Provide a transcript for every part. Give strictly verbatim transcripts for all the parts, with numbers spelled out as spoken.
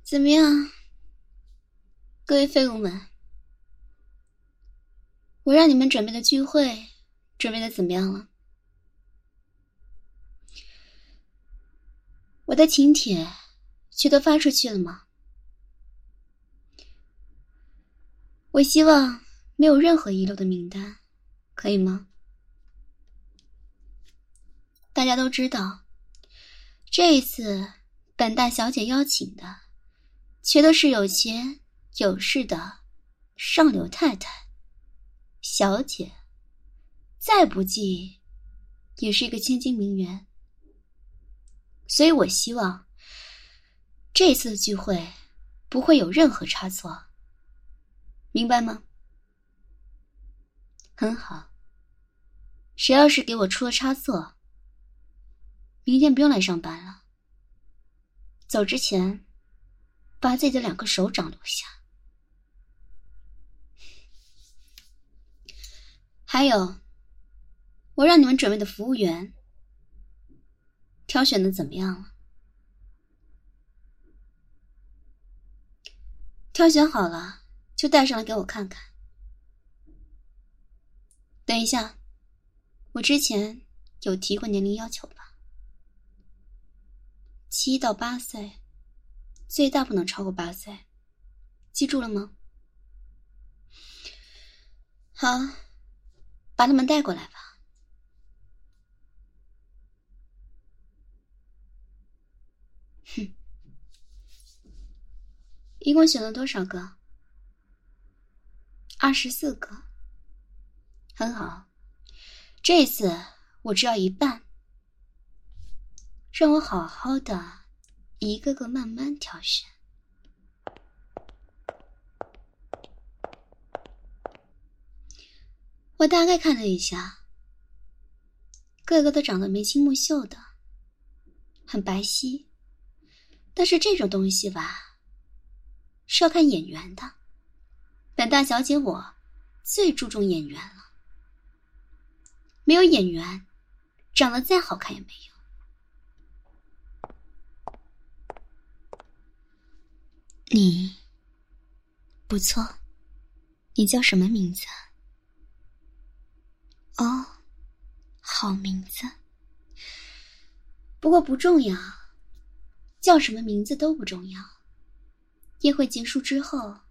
怎么样，各位废物们，我让你们准备的聚会准备的怎么样了？我的请帖全都发出去了吗？我希望没有任何遗漏的名单，可以吗？大家都知道，这一次本大小姐邀请的全都是有钱有势的上流太太、小姐，再不济也是一个千金名媛。所以我希望这次的聚会不会有任何差错，明白吗？很好，谁要是给我出了差错，明天不用来上班了。走之前把自己的两个手掌留下。还有，我让你们准备的服务员挑选的怎么样了？挑选好了就带上来给我看看。等一下，我之前有提过年龄要求吧？七到八岁，最大不能超过八岁，记住了吗？好，把他们带过来吧。哼，一共选了多少个？二十四个。很好，这次我只要一半，让我好好的一个个慢慢挑选。我大概看了一下，个个都长得眉清目秀的，很白皙，但是这种东西吧，是要看眼缘的。本大小姐我最注重眼缘了，没有眼缘，长得再好看也没用。你不错，你叫什么名字？哦，好名字。不过不重要，叫什么名字都不重要。宴会结束之后，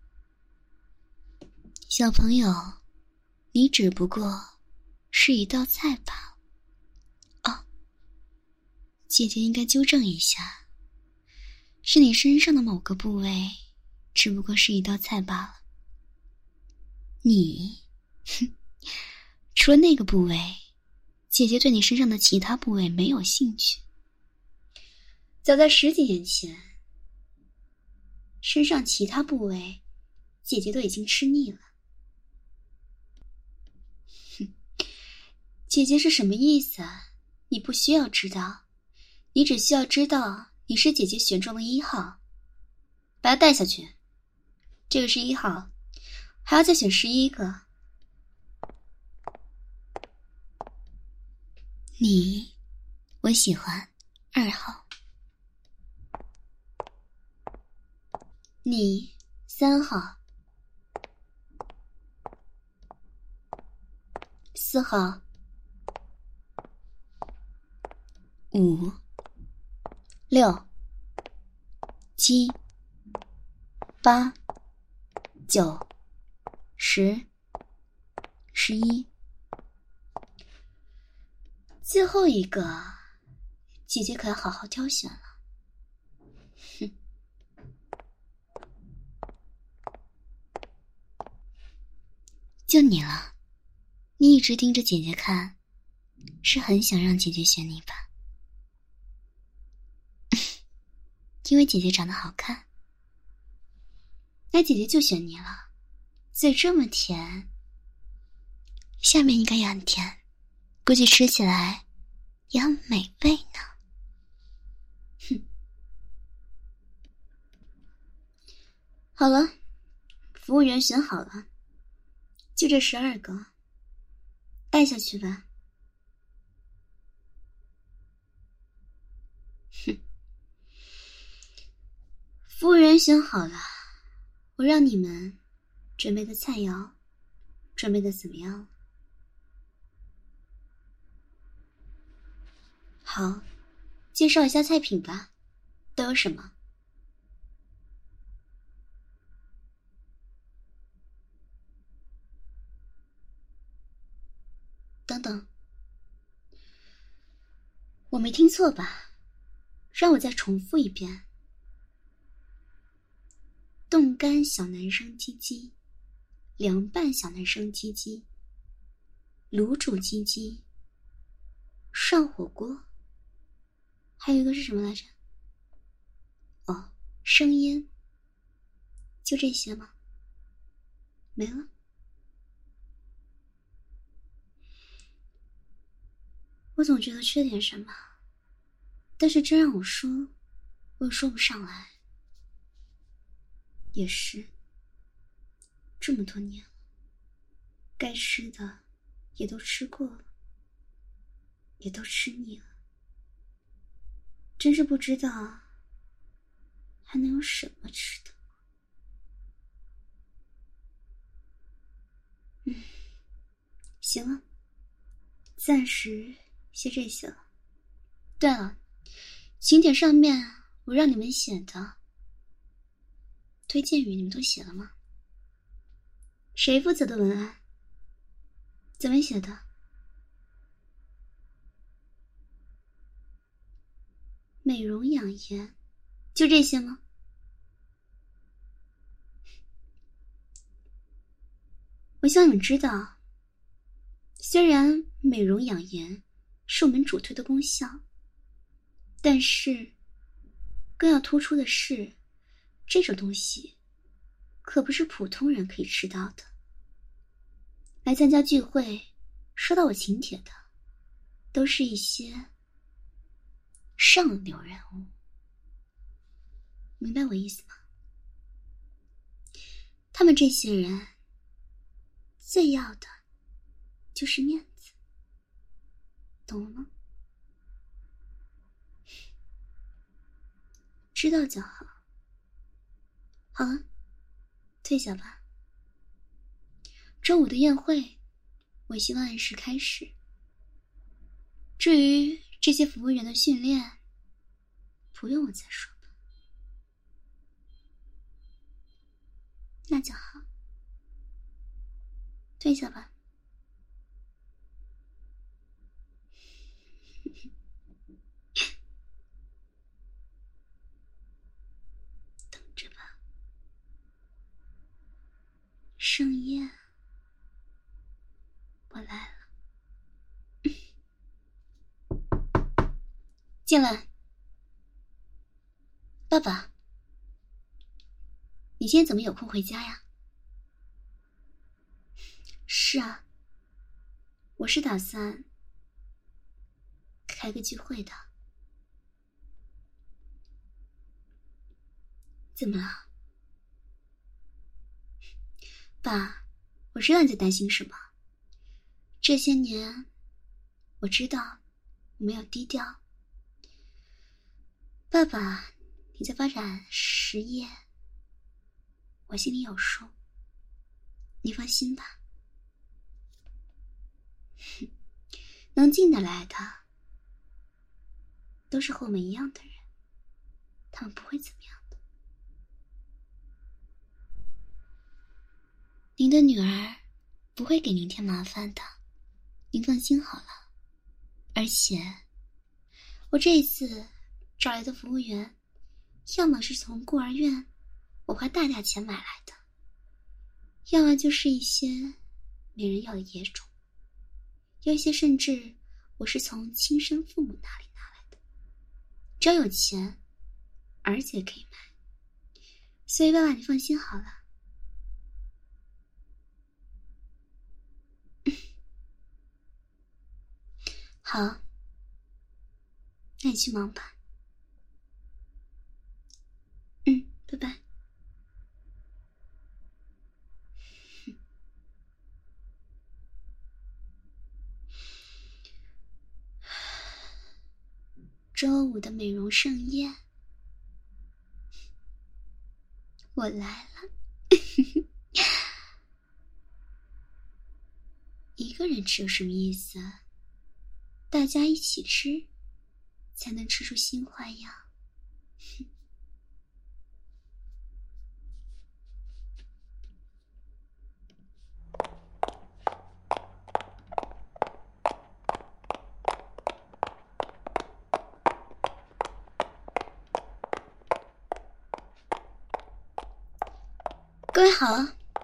小朋友，你只不过是一道菜罢了。哦，姐姐应该纠正一下，是你身上的某个部位只不过是一道菜罢了。你哼，除了那个部位，姐姐对你身上的其他部位没有兴趣。早在十几年前，身上其他部位姐姐都已经吃腻了。哼，姐姐是什么意思啊？你不需要知道，你只需要知道你是姐姐选中的一号，把她带下去。这个是一号，还要再选十一个。你，我喜欢二号。你，三号。四号。五。六。七。八。九。十。十一。最后一个，姐姐可要好好挑选了。哼，就你了，你一直盯着姐姐看，是很想让姐姐选你吧？因为姐姐长得好看，那姐姐就选你了。嘴这么甜，下面应该也很甜，估计吃起来也很美味呢。哼，好了，服务员选好了，就这十二个，带下去吧。哼， 服务员选好了，我让你们准备的菜肴准备的怎么样？好，介绍一下菜品吧，都有什么？等等，我没听错吧？让我再重复一遍。冻干小男生鸡鸡，凉拌小男生鸡鸡，卤煮鸡鸡，涮火锅，还有一个是什么来着？哦，生腌。就这些吗？没了？我总觉得缺点什么，但是真让我说，我又说不上来。也是，这么多年了，该吃的也都吃过了，也都吃腻了，真是不知道还能有什么吃的。嗯，行了，暂时写这些了。对了，请帖上面我让你们写的推荐语你们都写了吗？谁负责的文案？怎么写的？美容养颜，就这些吗？我希望你们知道，虽然美容养颜是我们主推的功效，但是更要突出的是，这种东西可不是普通人可以吃到的。来参加聚会收到我请帖的都是一些上流人物，明白我意思吗？他们这些人最要的就是面子，懂了吗？知道就好。好了，退下吧。中午的宴会我希望按时开始，至于这些服务员的训练，不用我再说吧。那就好，退下吧。等着吧，盛宴，我来了。进来。爸爸，你今天怎么有空回家呀？是啊，我是打算开个聚会的。怎么了？爸，我知道你在担心什么。这些年，我知道我没有低调。爸爸，你在发展实业，我心里有数。你放心吧。能进得来的，都是和我们一样的人，他们不会怎么样的。您的女儿不会给您添麻烦的，您放心好了。而且，我这一次找来的服务员，要么是从孤儿院我花大价钱买来的，要么就是一些没人要的野种，有一些甚至我是从亲生父母那里拿来的。只要有钱，儿子也可以买。所以爸爸，你放心好了。好，那你去忙吧。嗯，拜拜。周五的美容盛宴， 我来了。一个人吃有什么意思？大家一起吃，才能吃出新花样。各位好，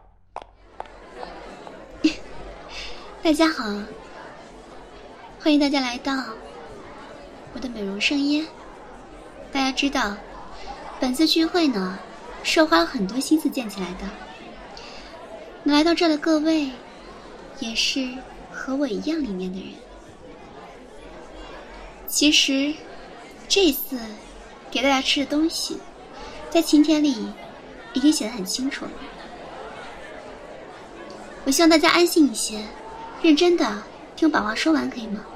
大家好，欢迎大家来到我的美容盛宴。大家知道，本次聚会呢，是我花了很多心思建起来的。能来到这的各位，也是和我一样理念的人。其实，这次给大家吃的东西，在请帖里已经写得很清楚了。我希望大家安心一些，认真的听我把话说完，可以吗？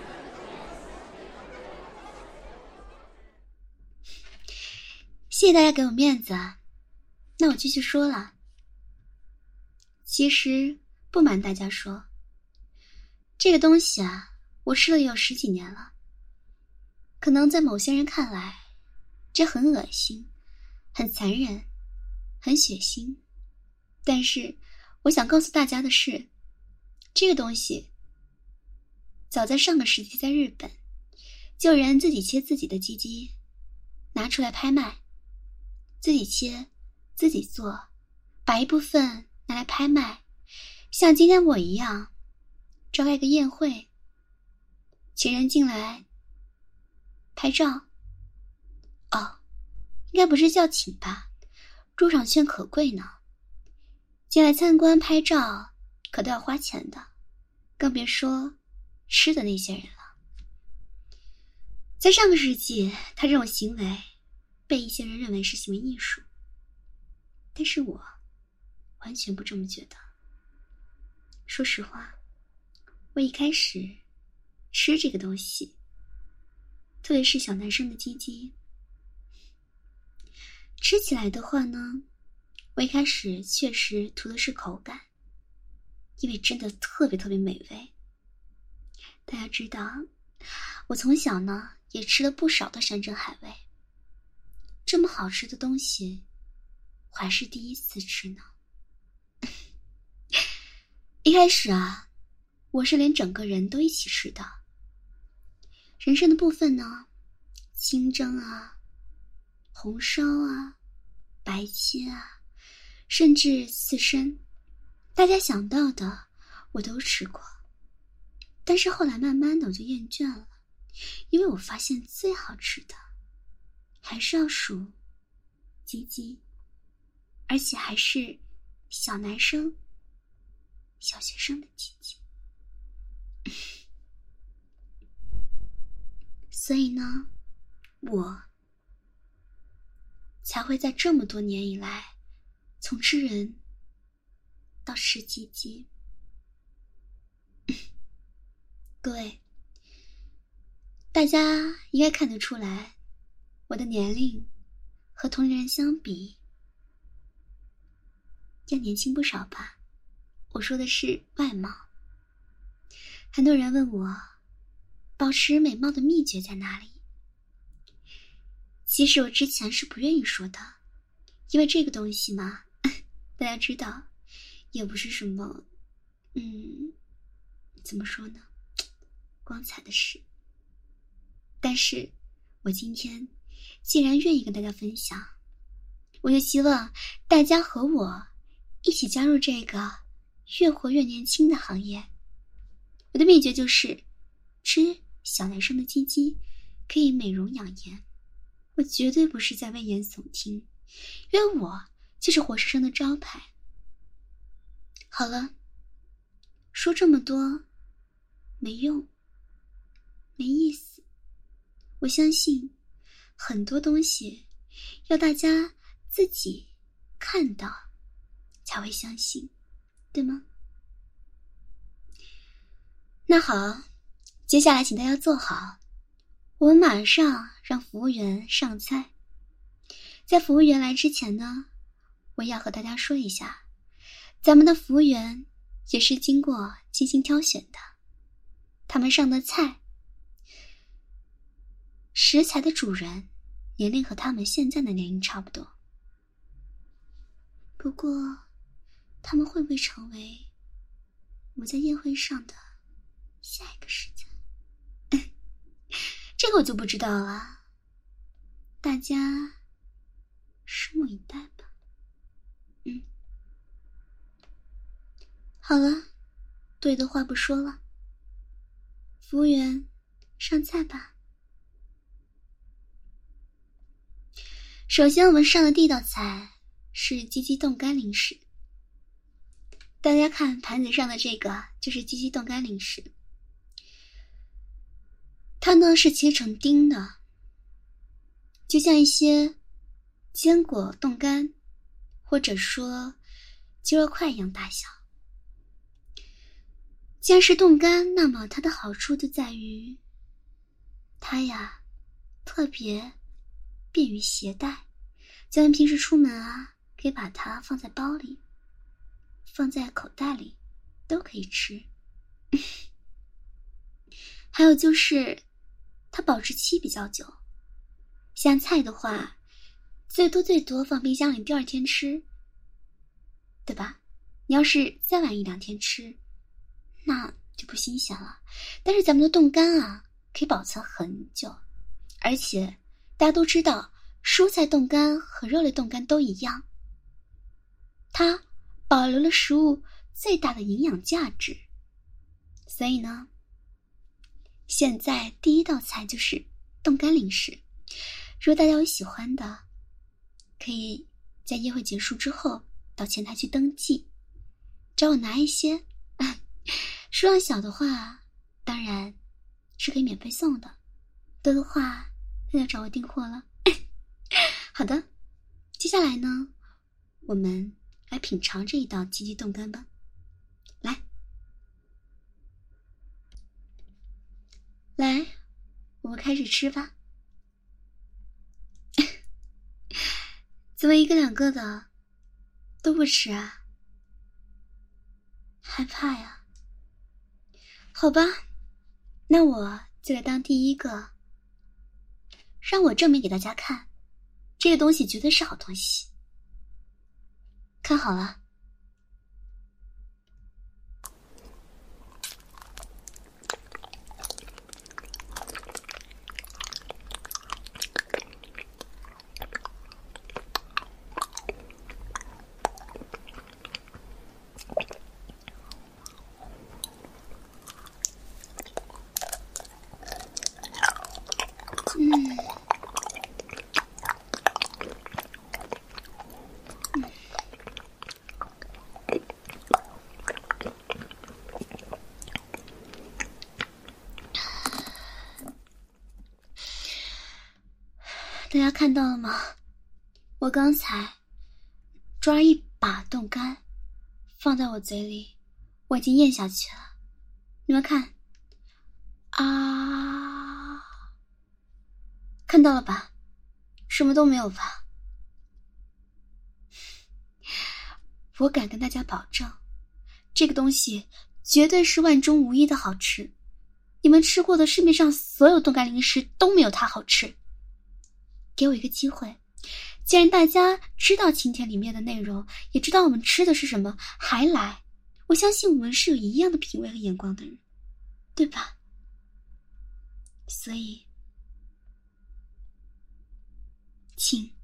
谢谢大家给我面子啊，那我继续说了。其实不瞒大家说，这个东西啊，我吃了也有十几年了。可能在某些人看来，这很恶心，很残忍，很血腥。但是我想告诉大家的是，这个东西早在上个世纪在日本，就有人自己切自己的鸡鸡拿出来拍卖，自己切自己做，把一部分拿来拍卖，像今天我一样召开一个宴会，请人进来拍照。哦，应该不是叫请吧，入场券可贵呢，进来参观拍照可都要花钱的，更别说吃的那些人了。在上个世纪，他这种行为被一些人认为是行为艺术，但是我完全不这么觉得。说实话，我一开始吃这个东西，特别是小男生的鸡鸡，吃起来的话呢，我一开始确实图的是口感，因为真的特别特别美味。大家知道，我从小呢也吃了不少的山珍海味，这么好吃的东西我还是第一次吃呢。一开始啊，我是连整个人都一起吃的。人参的部分呢，清蒸啊，红烧啊，白切啊，甚至刺身，大家想到的我都吃过。但是后来慢慢的我就厌倦了，因为我发现最好吃的还是要数鸡鸡，而且还是小男生小学生的鸡鸡。所以呢，我才会在这么多年以来，从吃人到吃鸡鸡。各位，大家应该看得出来，我的年龄和同龄人相比要年轻不少吧。我说的是外貌。很多人问我保持美貌的秘诀在哪里，其实我之前是不愿意说的，因为这个东西嘛，大家知道也不是什么嗯怎么说呢，光彩的事。但是我今天既然愿意跟大家分享，我就希望大家和我一起加入这个越活越年轻的行业。我的秘诀就是吃小男生的鸡鸡可以美容养颜，我绝对不是在危言耸听，因为我就是活生生的招牌。好了，说这么多没用，没意思。我相信很多东西要大家自己看到才会相信，对吗？那好，接下来请大家坐好，我们马上让服务员上菜。在服务员来之前呢， 我也要和大家说一下，咱们的服务员也是经过精心挑选的，他们上的菜，食材的主人年龄和他们现在的年龄差不多。不过他们会不会成为我在宴会上的下一个食材这个我就不知道了，大家拭目以待吧。嗯，好了，对的话不说了，服务员上菜吧。首先我们上的第一道菜是鸡鸡冻干零食，大家看盘子上的这个就是鸡鸡冻干零食，它呢是切成丁的，就像一些坚果冻干或者说鸡肉块一样大小。既然是冻干，那么它的好处就在于它呀特别便于携带，就像平时出门啊，可以把它放在包里，放在口袋里都可以吃还有就是它保质期比较久，像菜的话最多最多放冰箱里第二天吃，对吧？你要是再晚一两天吃那就不新鲜了。但是咱们的冻干啊可以保存很久，而且大家都知道蔬菜冻干和肉类冻干都一样，它保留了食物最大的营养价值。所以呢，现在第一道菜就是冻干零食。如果大家有喜欢的，可以在宴会结束之后到前台去登记，找我拿一些数量小的话当然是可以免费送的，多的话那就找我订货了好的，接下来呢我们来品尝这一道鸡鸡冻干吧。来来我们开始吃吧怎么一个两个的都不吃啊？害怕呀？好吧，那我就来当第一个，让我证明给大家看，这个东西绝对是好东西。看好了。大家看到了吗？我刚才抓一把冻干放在我嘴里，我已经咽下去了。你们看啊，看到了吧？什么都没有吧？我敢跟大家保证，这个东西绝对是万中无一的好吃，你们吃过的市面上所有冻干零食都没有它好吃。给我一个机会，既然大家知道今天里面的内容，也知道我们吃的是什么，还来，我相信我们是有一样的品味和眼光的人，对吧？所以请，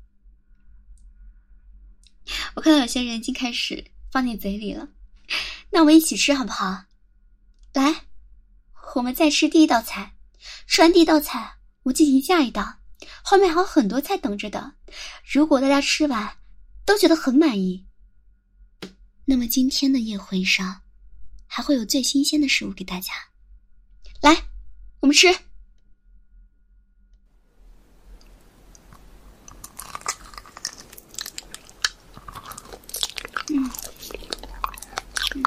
我看到有些人已经开始放进嘴里了，那我们一起吃好不好？来，我们再吃第一道菜，吃完第一道菜我进行下一道，后面还有很多菜等着的。如果大家吃完都觉得很满意，那么今天的宴会上还会有最新鲜的食物给大家。来，我们吃。嗯嗯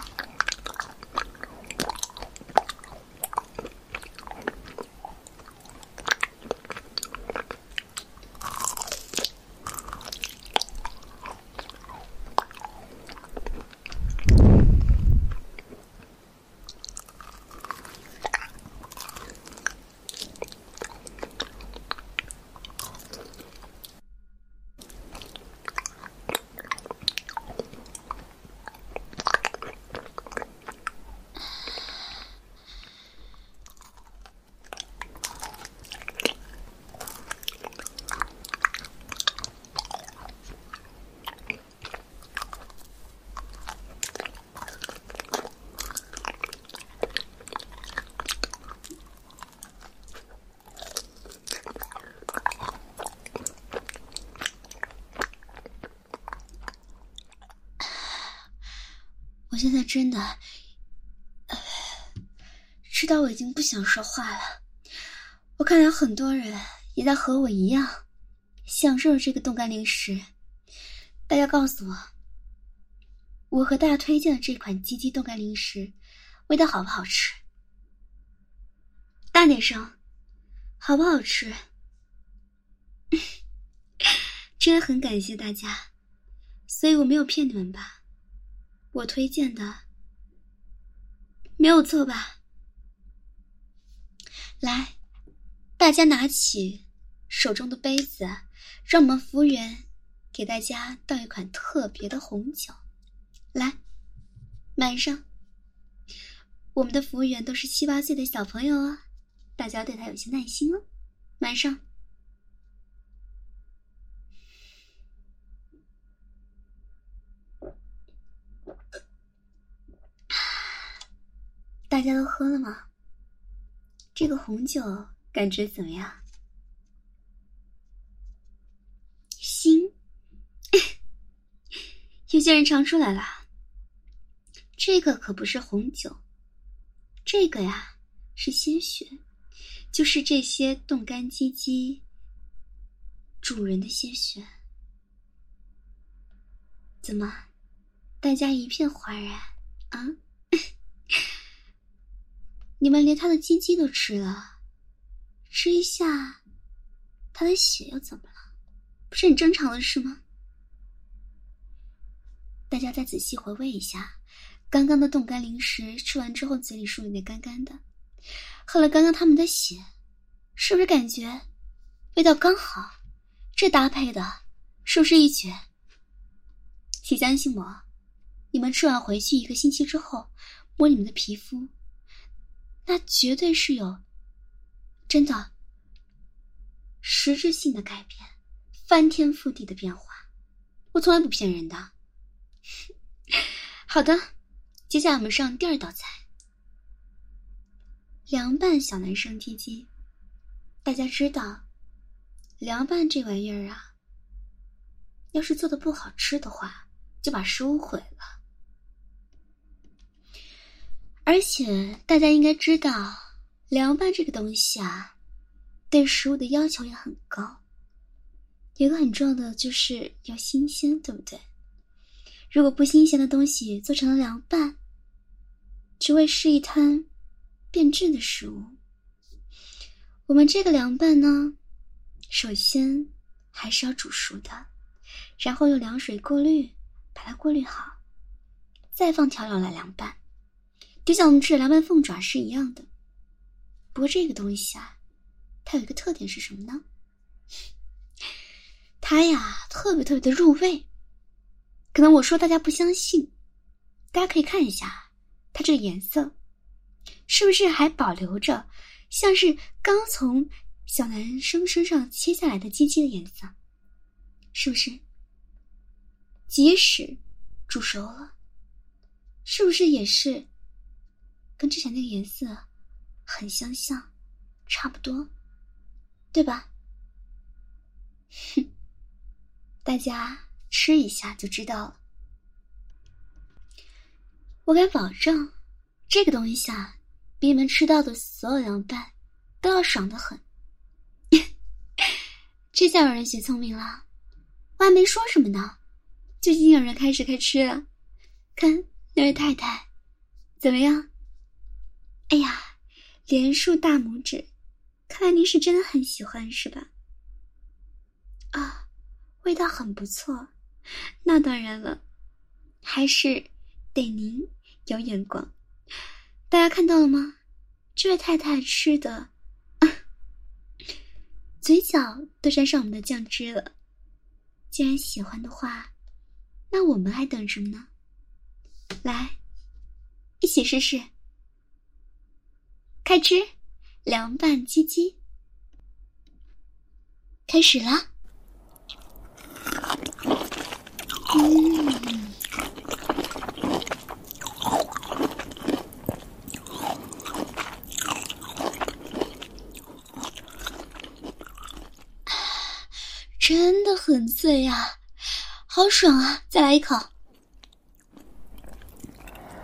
现在真的，呃，知道我已经不想说话了。我看到很多人也在和我一样，享受这个冻干零食。大家告诉我，我和大家推荐的这款鸡鸡冻干零食，味道好不好吃？大点声，好不好吃？真的很感谢大家，所以我没有骗你们吧？我推荐的没有错吧？来，大家拿起手中的杯子，让我们服务员给大家倒一款特别的红酒。来，满上。我们的服务员都是七八岁的小朋友啊，大家对他有些耐心哦。满上。大家都喝了吗？这个红酒感觉怎么样？腥。有些人尝出来了，这个可不是红酒，这个呀是鲜血，就是这些冻干鸡鸡主人的鲜血。怎么，大家一片哗然啊？你们连他的鸡鸡都吃了，吃一下他的血又怎么了？不是很正常的事吗？大家再仔细回味一下，刚刚的冻干零食吃完之后嘴里漱有点干干的，喝了刚刚他们的血，是不是感觉味道刚好？这搭配的是不是一绝？请相信我，你们吃完回去一个星期之后摸你们的皮肤，那绝对是有真的实质性的改变，翻天覆地的变化，我从来不骗人的。好的，接下来我们上第二道菜，凉拌小男生鸡鸡。大家知道凉拌这玩意儿啊，要是做的不好吃的话，就把食物毁了。而且大家应该知道，凉拌这个东西啊，对食物的要求也很高。有一个很重要的就是要新鲜，对不对？如果不新鲜的东西做成了凉拌，只会是一滩变质的食物。我们这个凉拌呢，首先还是要煮熟的，然后用凉水过滤，把它过滤好，再放调料来凉拌，就像我们吃的凉拌凤爪是一样的。不过这个东西啊，它有一个特点是什么呢？它呀特别特别的入味。可能我说大家不相信，大家可以看一下它这个颜色，是不是还保留着像是刚从小男生身上切下来的鸡鸡的颜色？是不是？即使煮熟了，是不是也是跟之前那个颜色很相像，差不多，对吧？哼，大家吃一下就知道了。我敢保证，这个东西啊，比你们吃到的所有凉拌都要爽得很。这下有人学聪明了，我还没说什么呢，就已经有人开始开吃了。看那位太太怎么样？哎呀，连竖大拇指，看来您是真的很喜欢是吧？啊，味道很不错，那当然了，还是得您有眼光。大家看到了吗？这位太太吃的嘴角都沾上我们的酱汁了。既然喜欢的话，那我们还等什么呢？来，一起试试。开吃凉拌鸡鸡，开始啦。嗯，真的很脆啊，好爽啊！再来一口。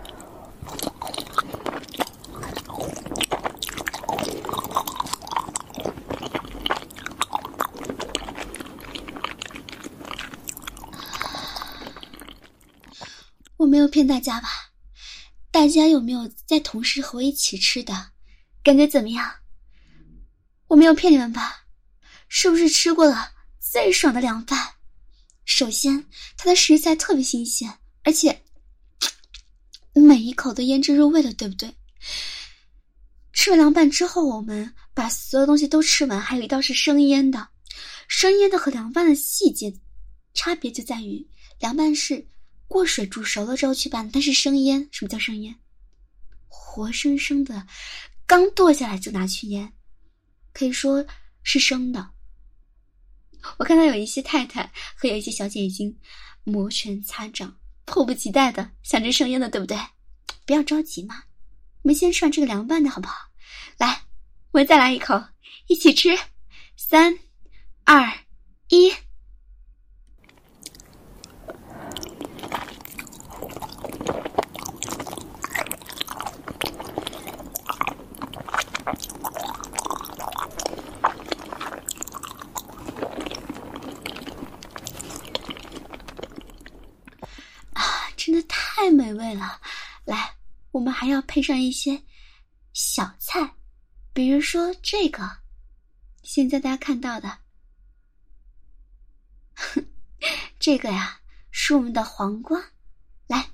没有骗大家吧？大家有没有在同时和我一起吃的？感觉怎么样？我没有骗你们吧？是不是吃过了最爽的凉拌？首先，它的食材特别新鲜，而且每一口都腌制入味了，对不对？吃完凉拌之后，我们把所有东西都吃完，还有一道是生腌的。生腌的和凉拌的细节差别就在于，凉拌是过水煮熟了之后去拌，但是生腌，什么叫生腌？活生生的刚剁下来就拿去腌，可以说是生的。我看到有一些太太和有一些小姐已经摩拳擦掌，迫不及待的想吃生腌的，对不对？不要着急嘛，我们先吃完这个凉拌的好不好？来，我们再来一口，一起吃。三二一。真的太美味了，来，我们还要配上一些小菜，比如说这个，现在大家看到的，这个呀是我们的黄瓜，来。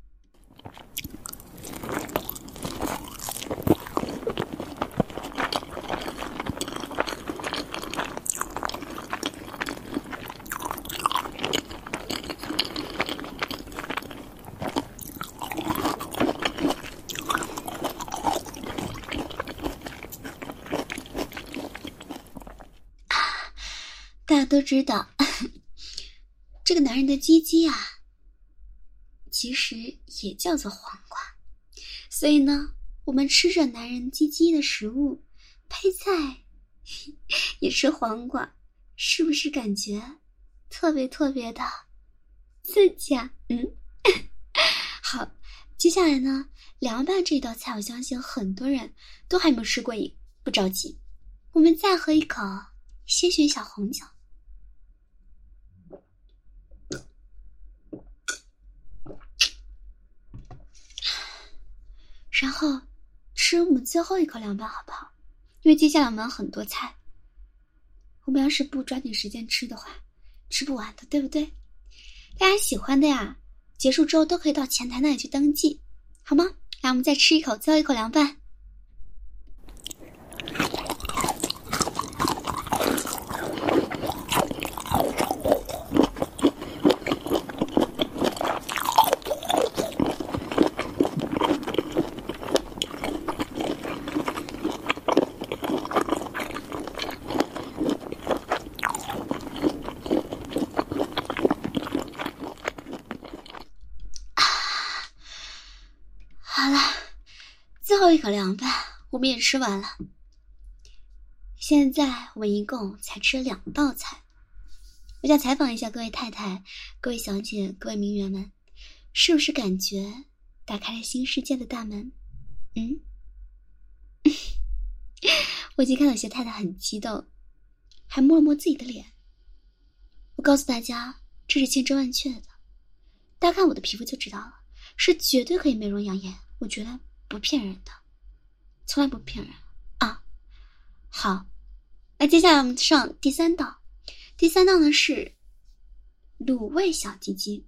大家都知道，这个男人的鸡鸡啊，其实也叫做黄瓜。所以呢，我们吃着男人鸡鸡的食物，配菜也是黄瓜，是不是感觉特别特别的刺激啊？嗯，好，接下来呢，凉拌这道菜，我相信很多人都还没有吃过瘾，不着急，我们再喝一口些许小红酒。然后吃我们最后一口凉拌好不好？因为接下来我们有很多菜，我们要是不抓紧时间吃的话，吃不完的，对不对？大家喜欢的呀，结束之后都可以到前台那里去登记，好吗？来，我们再吃一口，最后一口凉拌。最后一口凉拌我们也吃完了，现在我们一共才吃了两道菜。我想采访一下各位太太、各位小姐、各位名媛们，是不是感觉打开了新世界的大门？嗯，我已经看到有些太太很激动，还摸了摸自己的脸。我告诉大家，这是千真万确的，大家看我的皮肤就知道了，是绝对可以美容养颜，我觉得不骗人的，从来不骗人啊。好，那接下来我们上第三道。第三道呢是卤味小鸡鸡。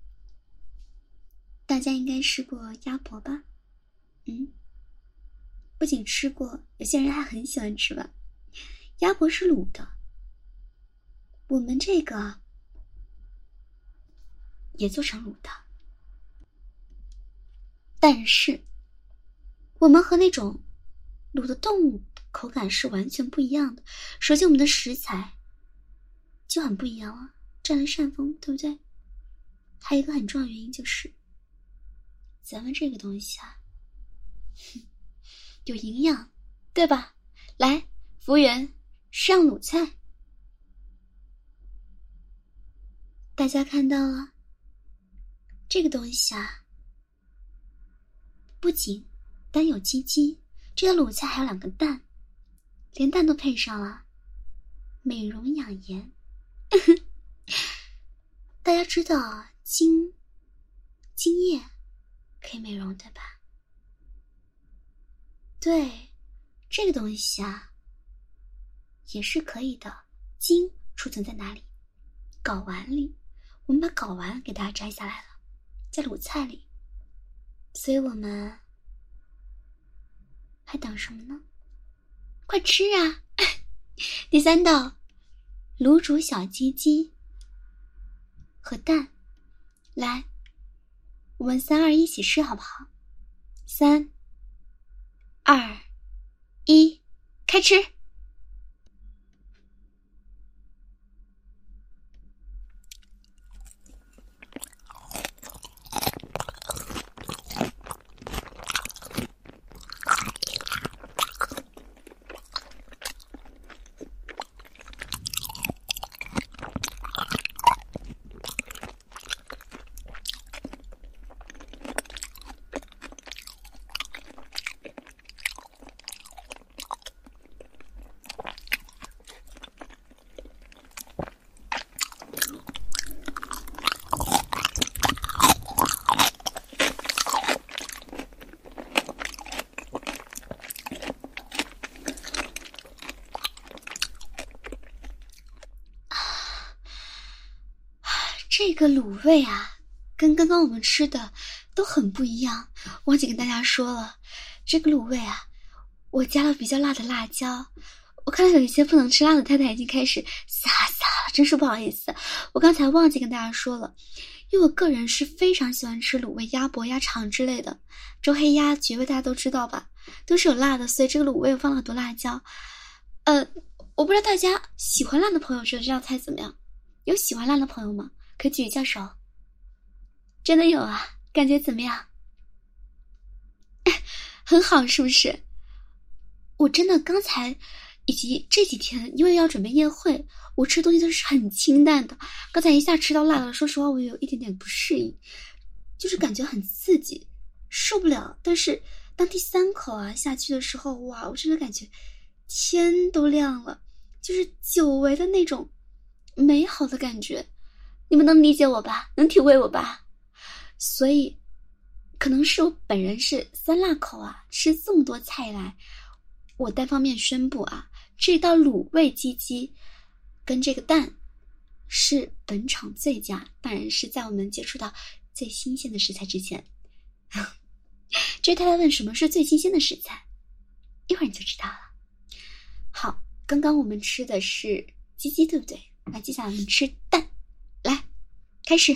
大家应该吃过鸭脖吧？嗯，不仅吃过，有些人还很喜欢吃吧。鸭脖是卤的，我们这个也做成卤的，但是我们和那种卤的动物口感是完全不一样的。首先我们的食材就很不一样了，占了上风，对不对？还有一个很重要的原因就是咱们这个东西啊有营养，对吧？来，服务员，上卤菜。大家看到了这个东西啊，不仅单有鸡鸡，这个卤菜还有两个蛋，连蛋都配上了，美容养颜。大家知道金精液可以美容对吧？对，这个东西啊也是可以的。精储存在哪里？睾丸里。我们把睾丸给大家摘下来了，在卤菜里。所以我们还等什么呢？快吃啊！第三道，卤煮小鸡鸡和蛋。来，我们三二一起吃好不好？三二一，开吃！这个卤味啊，跟刚刚我们吃的都很不一样。忘记跟大家说了，这个卤味啊，我加了比较辣的辣椒。我看到有一些不能吃辣的太太已经开始撒撒了，真是不好意思，我刚才忘记跟大家说了。因为我个人是非常喜欢吃卤味、鸭脖、鸭肠之类的，周黑鸭、绝味大家都知道吧，都是有辣的，所以这个卤味我放了很多辣椒。呃，我不知道大家喜欢辣的朋友觉得这道菜怎么样？有喜欢辣的朋友吗？可以举一下手。真的有啊，感觉怎么样？很好是不是？我真的刚才以及这几天因为要准备宴会，我吃东西都是很清淡的，刚才一下吃到辣了，说实话我有一点点不适应，就是感觉很刺激，受不了。但是当第三口啊下去的时候，哇，我真的感觉天都亮了，就是久违的那种美好的感觉。你们能理解我吧？能体会我吧？所以可能是我本人是酸辣口啊，吃这么多菜来，我单方面宣布啊，这道卤味鸡鸡跟这个蛋是本场最佳，当然是在我们接触到最新鲜的食材之前。这太太问什么是最新鲜的食材，一会儿你就知道了。好，刚刚我们吃的是鸡鸡对不对？那接下来我们吃蛋，来，开始。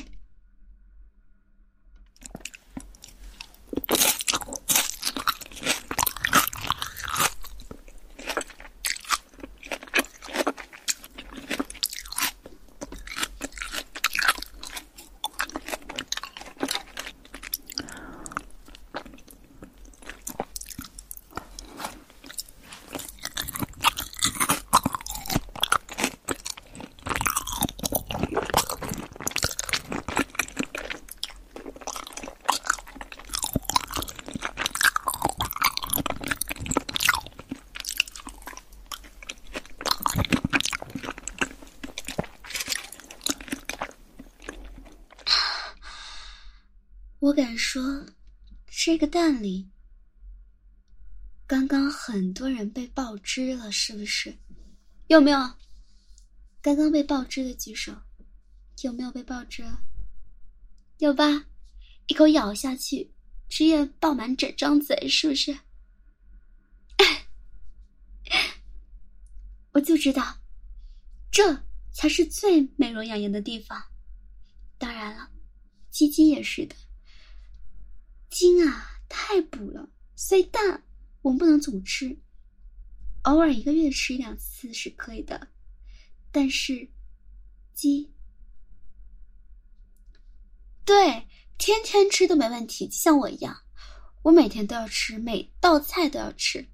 我敢说，这个蛋里刚刚很多人被爆汁了，是不是？有没有？刚刚被爆汁的举手，有没有被爆汁？有吧？一口咬下去，汁液爆满整张嘴，是不是？我就知道，这才是最美容养颜的地方。当然了，鸡鸡也是的。精啊太补了，所以蛋我们不能总吃，偶尔一个月吃一两次是可以的，但是鸡对天天吃都没问题，像我一样，我每天都要吃，每道菜都要吃。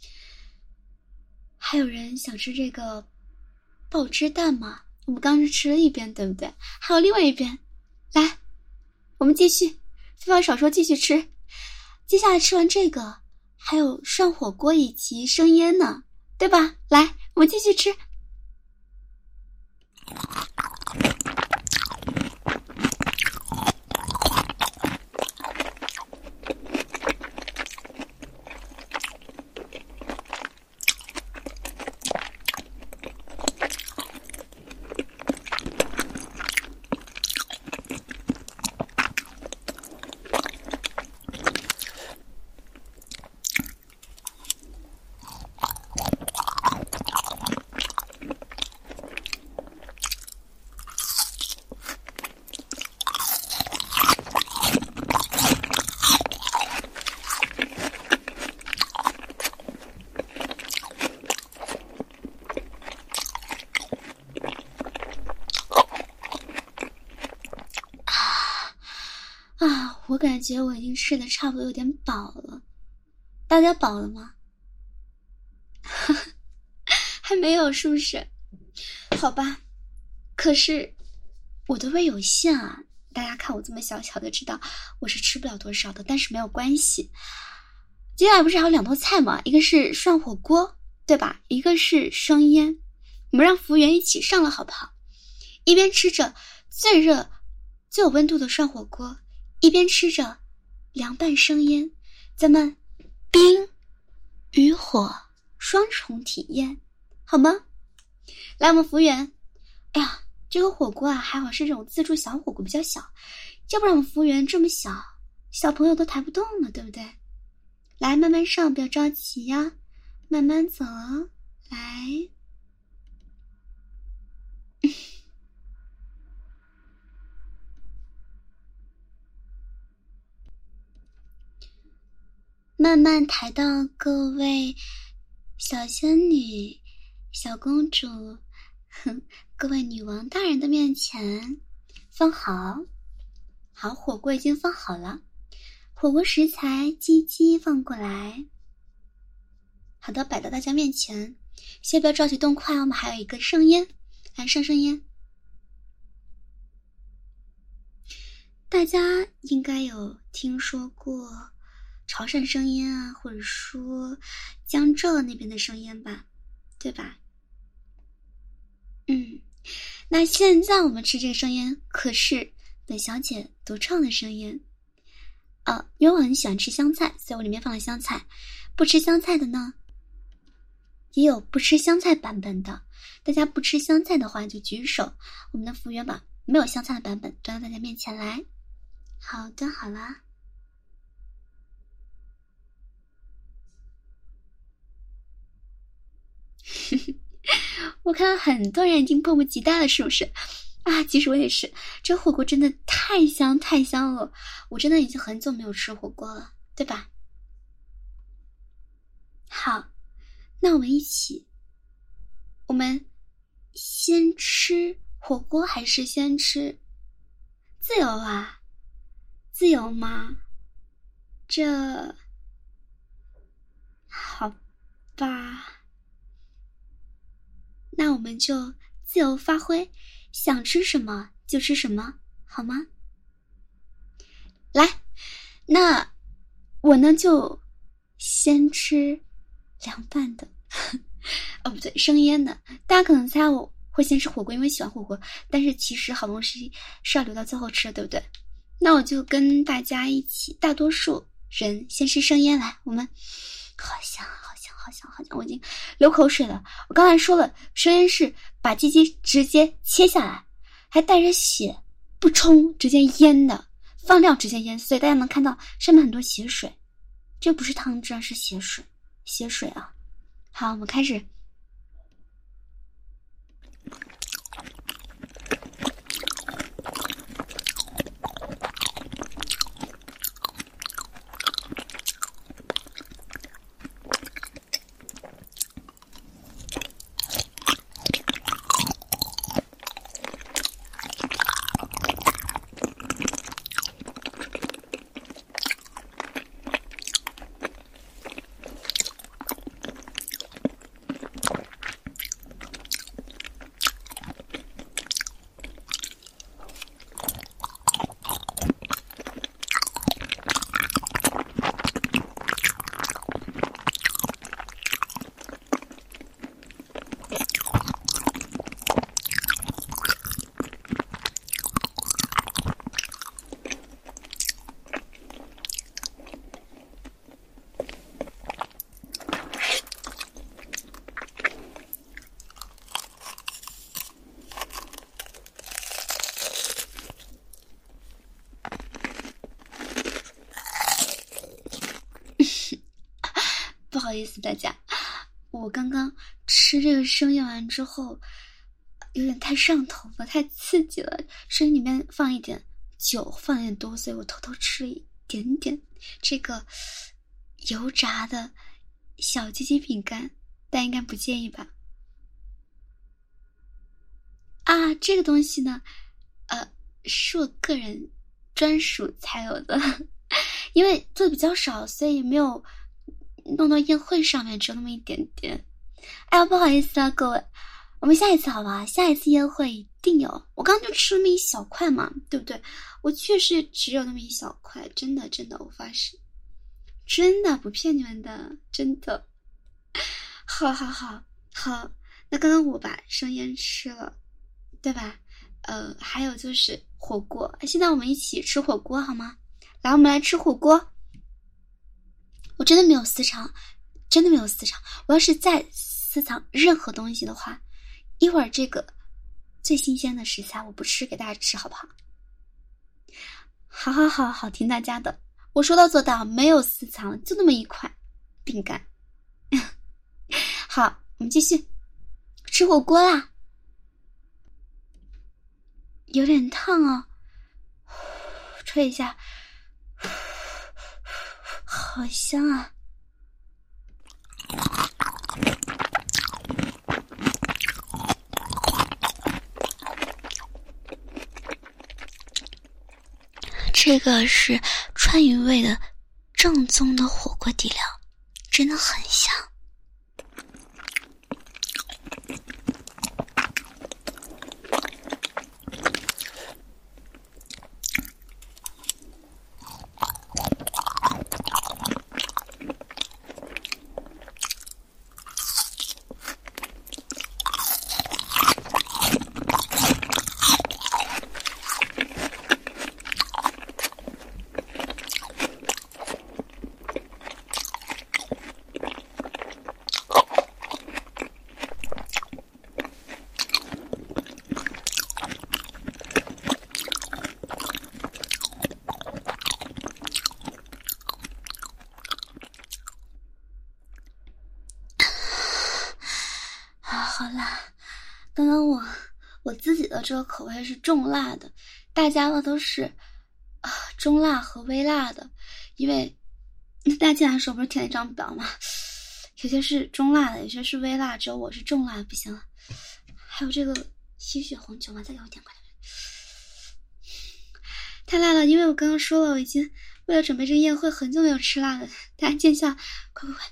还有人想吃这个爆汁蛋吗？我们刚刚吃了一边对不对？还有另外一边，来我们继续，废话少说，继续吃。接下来吃完这个还有涮火锅以及生腌呢，对吧？来我们继续吃。 我感觉我已经吃的差不多有点饱了，大家饱了吗？还没有是不是？好吧，可是我的胃有限啊，大家看我这么小小的知道我是吃不了多少的，但是没有关系。接下来不是还有两道菜吗？一个是涮火锅，对吧？一个是生腌，我们让服务员一起上了好不好？一边吃着最热最有温度的涮火锅，一边吃着凉拌生腌，咱们冰与火双重体验好吗？来，我们服务员，哎呀，这个火锅啊还好是这种自助小火锅，比较小，要不然我们服务员这么小，小朋友都抬不动了，对不对？来，慢慢上，不要着急呀，慢慢走，来。慢慢抬到各位小仙女、小公主、哼，各位女王大人的面前，放好。好，火锅已经放好了，火锅食材鸡鸡放过来。好的，摆到大家面前。先不要着急动筷，我们还有一个生腌，来上生腌。大家应该有听说过潮汕生腌啊，或者说江浙那边的生腌吧，对吧？嗯，那现在我们吃这个生腌可是本小姐独创的生腌啊，因为我很喜欢吃香菜，所以我里面放了香菜。不吃香菜的呢，也有不吃香菜版本的，大家不吃香菜的话就举手，我们的服务员把没有香菜的版本端到大家面前来。好的，好啦。我看到很多人已经迫不及待了，是不是啊？其实我也是，这火锅真的太香太香了，我真的已经很久没有吃火锅了，对吧？好，那我们一起，我们先吃火锅还是先吃自由啊？自由吗？这好吧，那我们就自由发挥，想吃什么就吃什么，好吗？来，那我呢就先吃凉拌的，哦不对，生腌的。大家可能猜我会先吃火锅，因为喜欢火锅，但是其实好东西是要留到最后吃的，对不对？那我就跟大家一起，大多数人先吃生腌来，我们好香好香好香好香，我已经流口水了。我刚才说了，生腌是把鸡鸡直接切下来，还带着血，不冲直接腌的，放料直接腌，所以大家能看到上面很多血水，这不是汤汁啊，是血水，血水啊。好，我们开始。不好意思大家，我刚刚吃这个生腌完之后有点太上头了，太刺激了，生里面放一点酒，放一点多，所以我偷偷吃了一点点这个油炸的小鸡鸡饼干，但应该不介意吧？啊，这个东西呢，呃，是我个人专属才有的，因为做的比较少，所以没有弄到宴会上面，只有那么一点点。哎呀，不好意思啊，各位，我们下一次好吧？下一次宴会一定有。我刚刚就吃了那么一小块嘛，对不对？我确实只有那么一小块，真的真的，我发誓，真的不骗你们的，真的。好好好好，那刚刚我把生腌吃了，对吧？呃，还有就是火锅，现在我们一起吃火锅好吗？来，我们来吃火锅。我真的没有私藏，真的没有私藏。我要是再私藏任何东西的话，一会儿这个最新鲜的食材我不吃给大家吃，好不好？好好好好，听大家的，我说到做到，没有私藏，就那么一块饼干。好，我们继续吃火锅啦。有点烫哦，吹一下，好香啊！这个是川渝味的正宗的火锅底料，真的很香。好啦，刚刚我我自己的这个口味是重辣的，大家的都是啊中辣和微辣的，因为大家进来的时候不是填了一张表吗？有些是中辣的，有些是微辣，只有我是重辣的，不行了。还有这个吸血红酒嘛，再给我点快点！太辣了，因为我刚刚说了，我已经为了准备这个宴会很久没有吃辣的，大家见笑，快快快！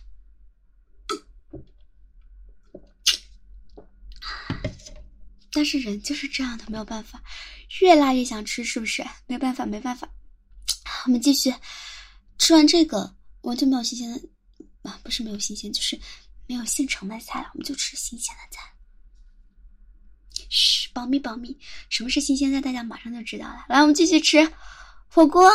但是人就是这样的，没有办法，越辣越想吃，是不是？没办法，没办法。我们继续，吃完这个完全没有新鲜的啊，不是没有新鲜，就是没有现成的菜了，我们就吃新鲜的菜。嘘，保密保密，什么是新鲜菜，大家马上就知道了。来，我们继续吃火锅。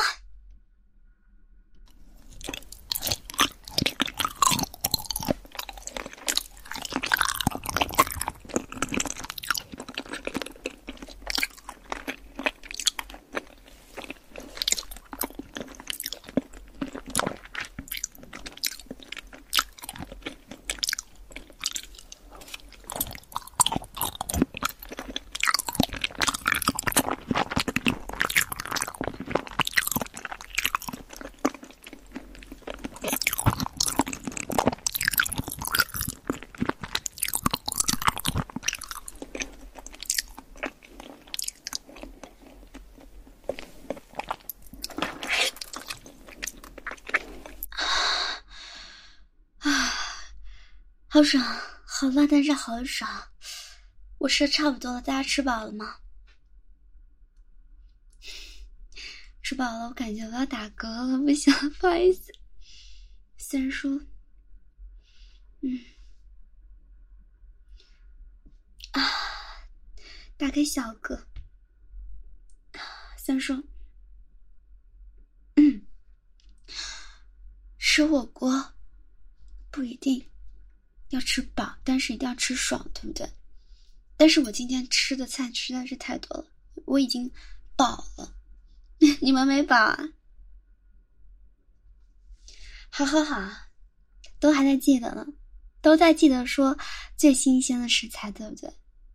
好爽，好辣，但是好爽。我吃的差不多了，大家吃饱了吗？吃饱了，我感觉我要打嗝了，不行，不好意思。虽然说，嗯，啊，打个小嗝。虽然说，嗯，吃火锅不一定要吃饱，但是一定要吃爽，对不对？但是我今天吃的菜实在是太多了，我已经饱了。你们没饱啊？好好好，都还在记得呢，都在记得说最新鲜的食材，对不对？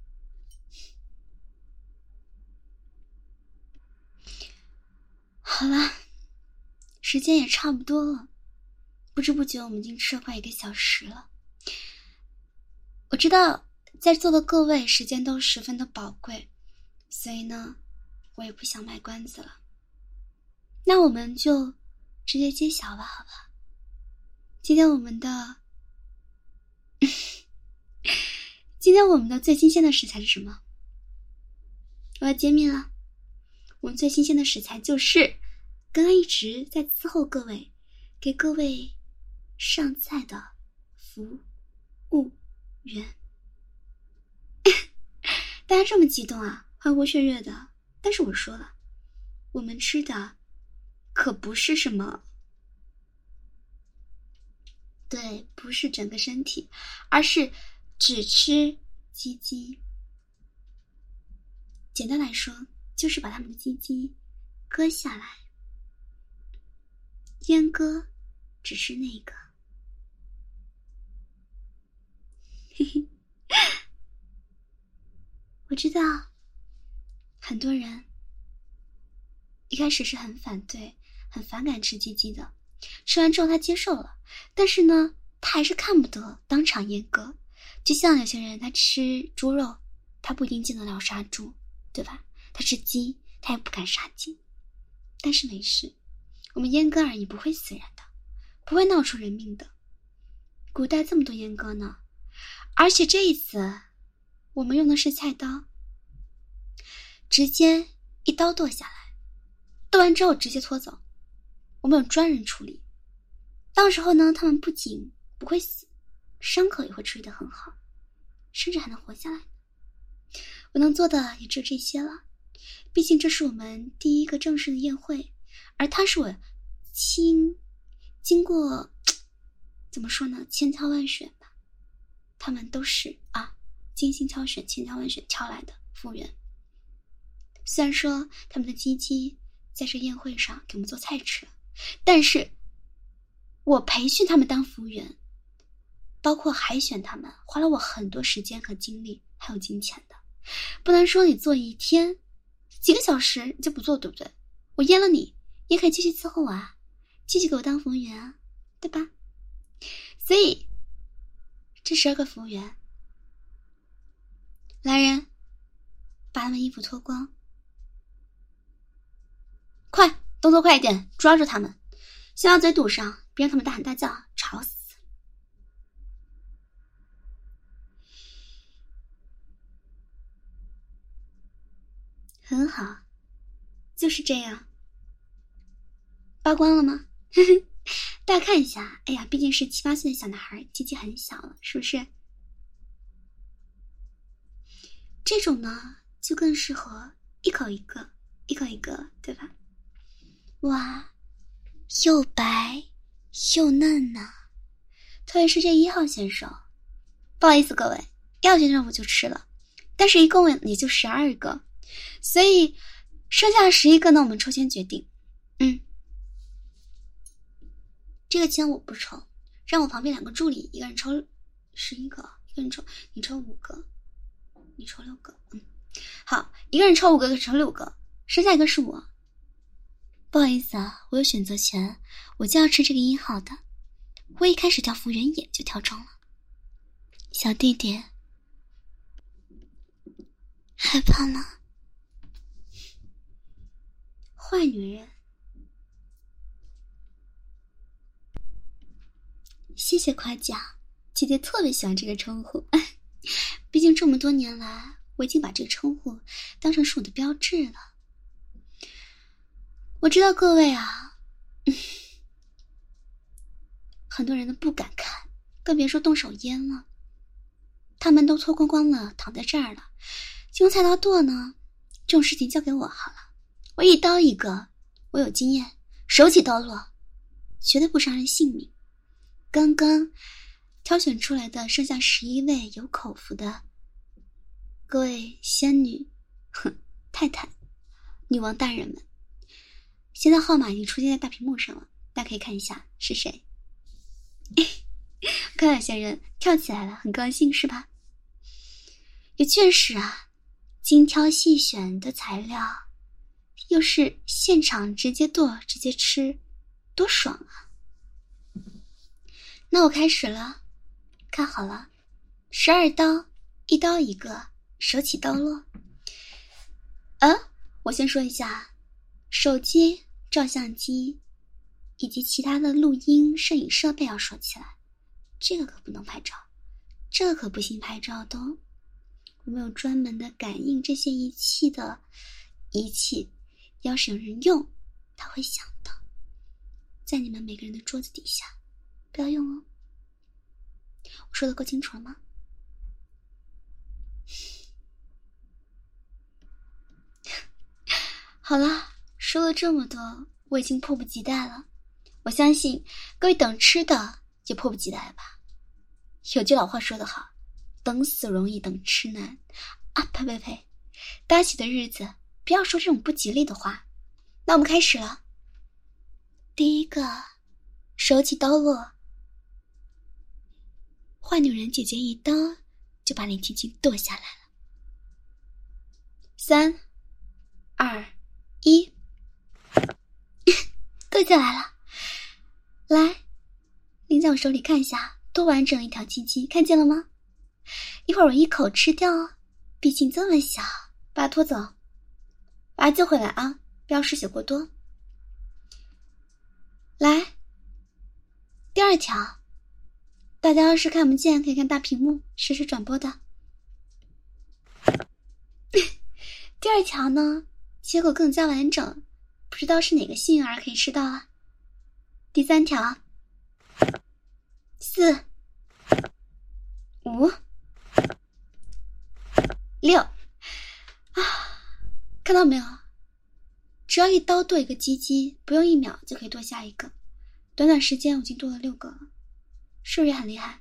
好了，时间也差不多了，不知不觉我们已经吃了快一个小时了。我知道在座的各位时间都十分的宝贵，所以呢，我也不想卖关子了。 那我们就直接揭晓吧，好吧？今天我们的今天我们的最新鲜的食材是什么？我要揭秘了，我们最新鲜的食材就是刚刚一直在伺候各位，给各位上菜的服务员。大家这么激动啊，欢呼雀跃的。但是我说了，我们吃的可不是什么，对，不是整个身体，而是只吃鸡鸡。简单来说，就是把他们的鸡鸡割下来，阉割，只吃那个。嘿嘿，我知道很多人一开始是很反对、很反感吃鸡鸡的，吃完之后他接受了，但是呢，他还是看不得当场阉割。就像有些人他吃猪肉，他不一定进得了杀猪，对吧？他吃鸡，他也不敢杀鸡。但是没事，我们阉割而已，不会死人的，不会闹出人命的。古代这么多阉割呢，而且这一次我们用的是菜刀，直接一刀剁下来，剁完之后直接拖走。我们有专人处理，到时候呢，他们不仅不会死，伤口也会处理得很好，甚至还能活下来。我能做的也只有这些了，毕竟这是我们第一个正式的宴会，而它是我亲经过怎么说呢，千挑万选吧，他们都是啊精心挑选、千挑万选挑来的服务员。虽然说他们的鸡鸡在这宴会上给我们做菜吃了，但是我培训他们当服务员，包括海选他们，花了我很多时间和精力还有金钱的。不能说你做一天几个小时你就不做，对不对？我阉了你也可以继续伺候我啊，继续给我当服务员啊，对吧？所以这十二个服务员，来人，把他们衣服脱光，快，动作快一点，抓住他们，先把嘴堵上，别让他们大喊大叫，吵死。很好，就是这样。扒光了吗？大家看一下，哎呀，毕竟是七八岁的小男孩，鸡鸡很小了，是不是？这种呢，就更适合一口一个，一口一个，对吧？哇，又白又嫩呢、啊！特别是这一号选手，不好意思各位，一号选手我就吃了，但是一共也就十二个，所以剩下的十一个呢，我们抽签决定。嗯，这个签我不抽，让我旁边两个助理，一个人抽十一个，一个人抽，你抽五个，你抽六个，嗯，好，一个人抽五个，一个人抽六个，剩下一个是我。不好意思啊，我有选择权，我就要吃这个一号的。我一开始挑服务员眼就挑中了。小弟弟，害怕吗？坏女人。谢谢夸奖，姐姐特别喜欢这个称呼。毕竟这么多年来，我已经把这个称呼当成是我的标志了。我知道各位啊，很多人都不敢看，更别说动手腌了。他们都脱光光了，躺在这儿了，用菜刀剁呢，这种事情交给我好了。我一刀一个，我有经验，手起刀落，绝对不伤人性命。刚刚挑选出来的剩下十一位有口福的各位仙女、哼太太、女王大人们，现在号码已经出现在大屏幕上了，大家可以看一下是谁。看到有些人跳起来了，很高兴是吧？也确实啊，精挑细选的材料，又是现场直接剁直接吃，多爽啊！那我开始了，看好了，十二刀，一刀一个，手起刀落。呃，我先说一下，手机照相机以及其他的录音摄影设备要收起来，这个可不能拍照，这个可不行拍照的哦。我们有专门的感应这些仪器的仪器，要是有人用它会响的，在你们每个人的桌子底下，不要用哦。我说的够清楚了吗？好了，说了这么多，我已经迫不及待了。我相信各位等吃的也迫不及待了吧？有句老话说得好，等死容易等吃难啊！呸呸呸，大喜的日子不要说这种不吉利的话。那我们开始了。第一个，手起刀落，坏女人姐姐一刀就把林青青剁下来了。三二一，剁下来了。来，您在我手里看一下，多完整一条鸡鸡，看见了吗？一会儿我一口吃掉哦，毕竟这么小，把它拖走，把它救回来啊，不要失血过多。来，第二条，大家要是看不见，可以看大屏幕实时转播的。第二条呢，切口更加完整，不知道是哪个幸运儿可以吃到啊。第三条，四五六啊，看到没有？只要一刀剁一个鸡鸡，不用一秒就可以剁下一个，短短时间我已经剁了六个了，是不是也很厉害？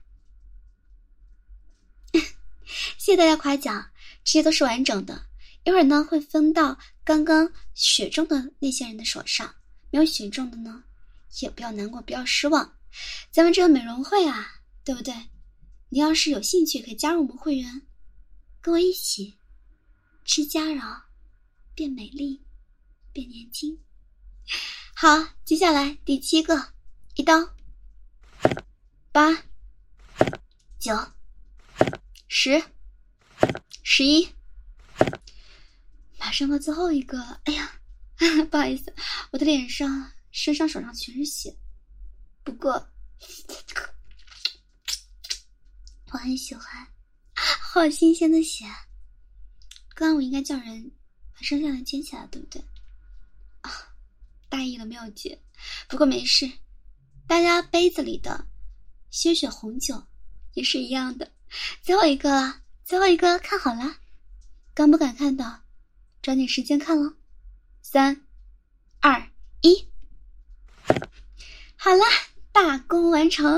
谢谢大家夸奖，这些都是完整的。一会儿呢会分到刚刚血中的那些人的手上，没有血中的呢，也不要难过，不要失望。咱们这个美容会啊，对不对？你要是有兴趣，可以加入我们会员，跟我一起吃佳肴，变美丽，变年轻。好，接下来第七个，一刀，八、九、十、十一，马上到最后一个了。哎呀，不好意思，我的脸上、身上、手上全是血。不过，我很喜欢，好新鲜的血。刚刚我应该叫人把剩下的接起来，对不对？啊，大意了，没有接。不过没事，大家杯子里的鲜血红酒也是一样的。最后一个了，最后一个看好了，敢不敢看到？抓紧时间看咯。三、二、一，好了，大功完成。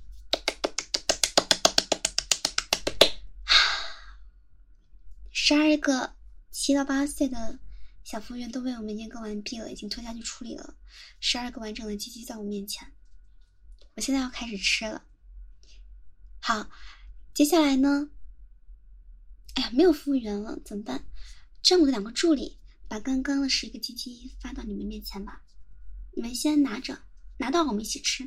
十二个七到八岁的小服务员都为我们验购完毕了，已经拖下去处理了。十二个完整的鸡鸡在我面前，我现在要开始吃了。好，接下来呢？哎呀，没有服务员了，怎么办？让我的两个助理把刚刚的十个鸡鸡发到你们面前吧。你们先拿着，拿到我们一起吃。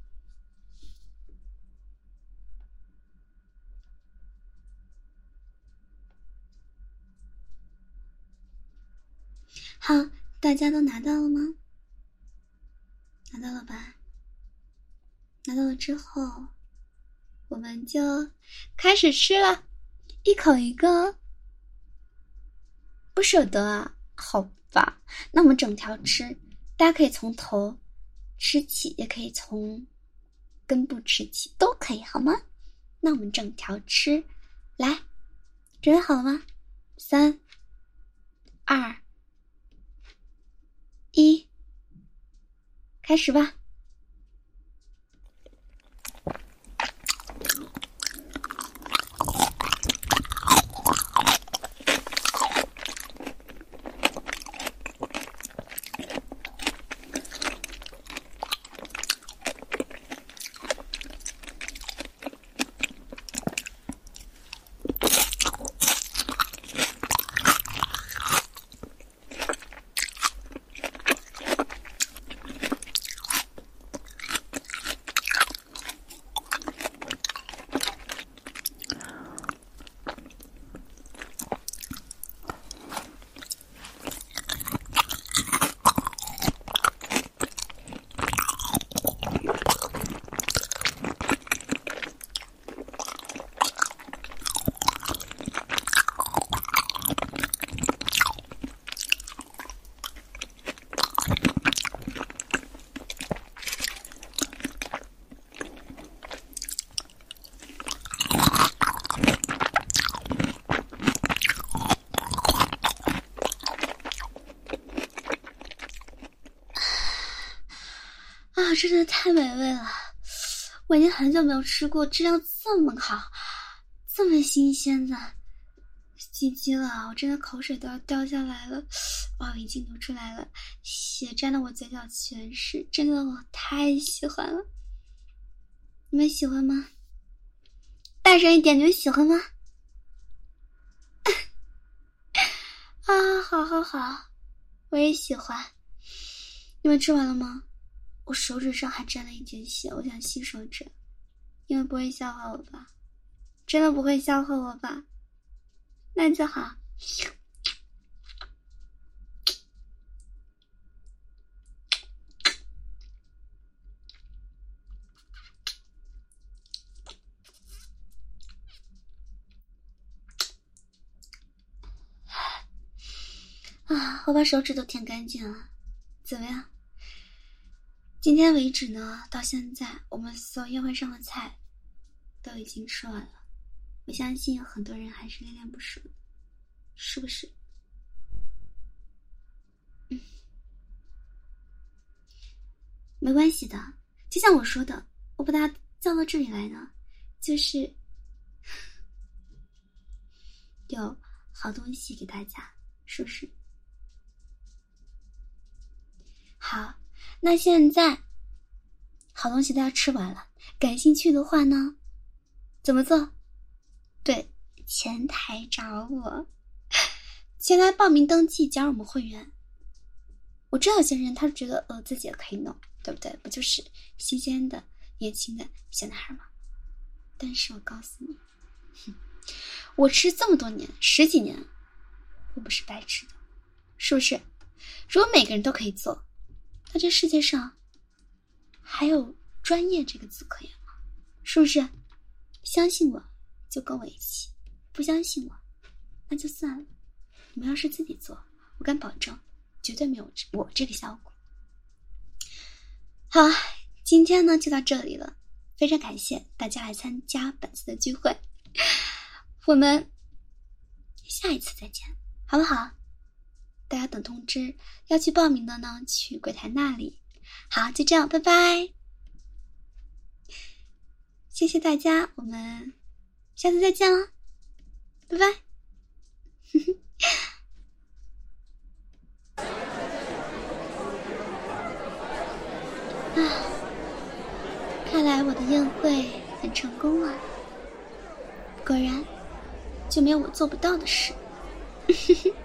好，大家都拿到了吗？拿到了吧？拿到了之后，我们就开始吃了，一口一个。不舍得啊，好吧，那我们整条吃，大家可以从头吃起，也可以从根部吃起，都可以，好吗？那我们整条吃，来，准备好了吗？三、二、一，开始吧。 真的太美味了，我已经很久没有吃过质量这么好这么新鲜的鸡鸡了，我真的口水都要掉下来了，哦，已经流出来了，血沾的我嘴角全是，真的我太喜欢了。你们喜欢吗？大声一点，你们喜欢吗？啊，好好好，我也喜欢。你们吃完了吗？我手指上还沾了一点血，我想洗手指。你们不会笑话我吧？真的不会笑话我吧？那就好。啊，我把手指都舔干净了，怎么样？今天为止呢，到现在我们所有宴会上的菜都已经吃完了，我相信有很多人还是恋恋不舍，是不是？嗯，没关系的，就像我说的，我把它叫到这里来呢，就是有好东西给大家，是不是？好，那现在好东西都要吃完了，感兴趣的话呢，怎么做？对，前台找我，前台报名登记，加入我们会员。我知道有些人他觉得呃自己也可以弄，对不对？不就是新鲜的年轻的小男孩吗？但是我告诉你，哼，我吃这么多年，十几年，我不是白吃的，是不是？如果每个人都可以做，那这世界上还有专业这个字可言吗？是不是？相信我就跟我一起，不相信我那就算了。你们要是自己做，我敢保证绝对没有我这个效果。好，今天呢就到这里了，非常感谢大家来参加本次的聚会，我们下一次再见，好不好？大家等通知，要去报名的呢去柜台那里。好，就这样，拜拜，谢谢大家，我们下次再见了，拜拜。啊，看来我的宴会很成功啊，果然就没有我做不到的事。